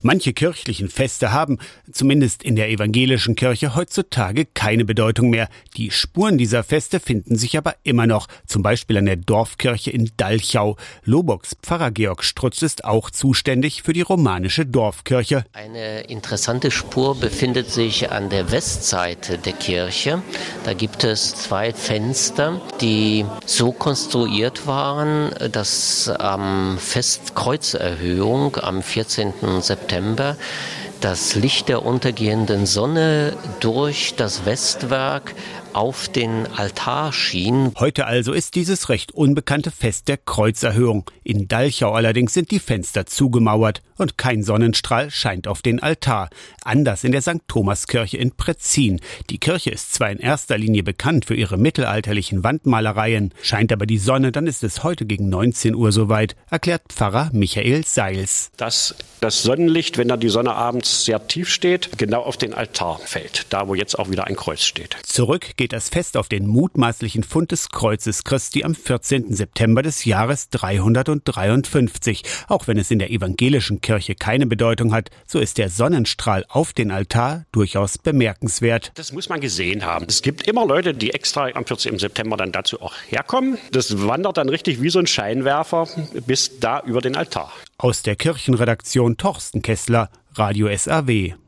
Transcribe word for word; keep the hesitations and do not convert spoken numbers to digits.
Manche kirchlichen Feste haben, zumindest in der evangelischen Kirche, heutzutage keine Bedeutung mehr. Die Spuren dieser Feste finden sich aber immer noch, zum Beispiel an der Dorfkirche in Dalchau. Loboks Pfarrer Georg Strutz ist auch zuständig für die romanische Dorfkirche. Eine interessante Spur befindet sich an der Westseite der Kirche. Da gibt es zwei Fenster, die so konstruiert waren, dass am Fest Kreuzerhöhung am vierzehnten September das Licht der untergehenden Sonne durch das Westwerk auf den Altar schien. Heute also ist dieses recht unbekannte Fest der Kreuzerhöhung. In Dalchau allerdings sind die Fenster zugemauert und kein Sonnenstrahl scheint auf den Altar. Anders in der Sankt Thomaskirche in Pretzin. Die Kirche ist zwar in erster Linie bekannt für ihre mittelalterlichen Wandmalereien, scheint aber die Sonne, dann ist es heute gegen neunzehn Uhr soweit, erklärt Pfarrer Michael Seils. Dass das Sonnenlicht, wenn da die Sonne abends sehr tief steht, genau auf den Altar fällt, da wo jetzt auch wieder ein Kreuz steht. Zurück geht das Fest auf den mutmaßlichen Fund des Kreuzes Christi am vierzehnten September des Jahres dreihundertdreiundfünfzig. Auch wenn es in der evangelischen Kirche keine Bedeutung hat, so ist der Sonnenstrahl auf den Altar durchaus bemerkenswert. Das muss man gesehen haben. Es gibt immer Leute, die extra am vierzehnten September dann dazu auch herkommen. Das wandert dann richtig wie so ein Scheinwerfer bis da über den Altar. Aus der Kirchenredaktion Torsten Kessler, Radio S A W.